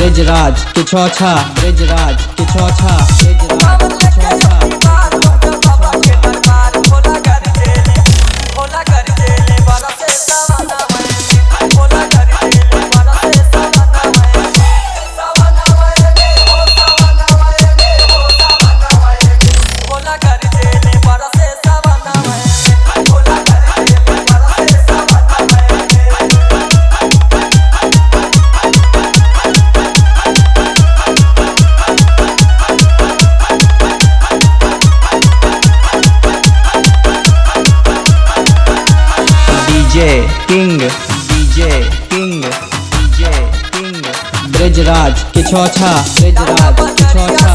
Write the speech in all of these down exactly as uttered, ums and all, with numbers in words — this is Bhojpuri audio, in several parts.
ब्रजराज के छौछा ब्रजराज के छौछा ब्रजराज के छौछा DJ king DJ king DJ king Brajraj के छौछा ब्रजराज के छौछा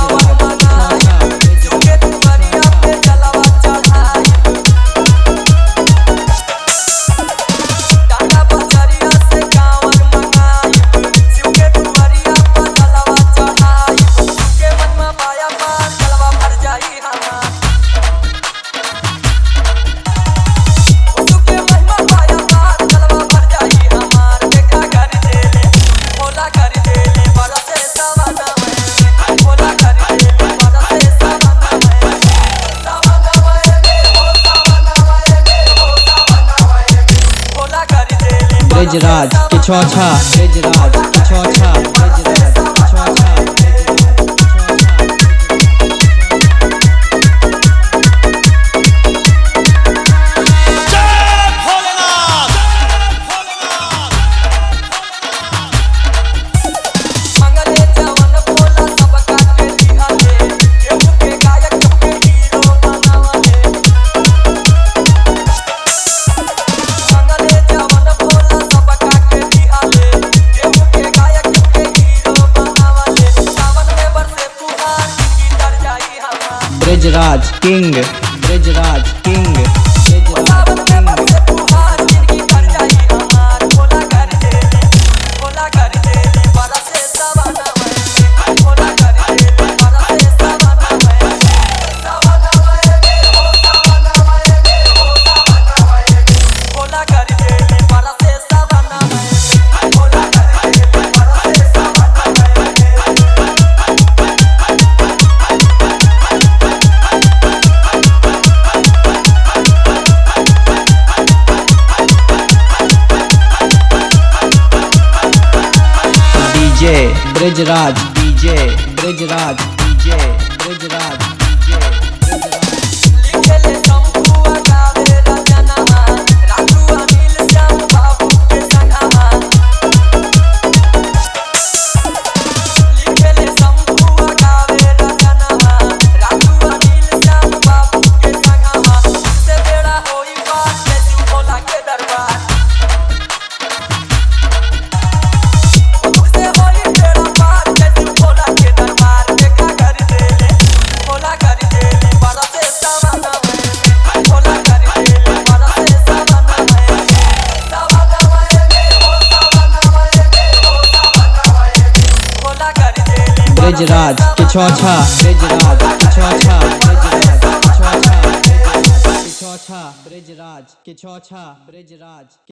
ब्रजराज के छौछा ब्रजराज के छौछा ब्रजराज के छौछा Brajraj king Brajraj king Brajraj DJ Brajraj DJ Brajraj DJ Brajraj DJ Brajraj के छौछा ब्रजराज के छौछा ब्रजराज के छौछा ब्रजराज के छौछा ब्रजराज के छौछा ब्रजराज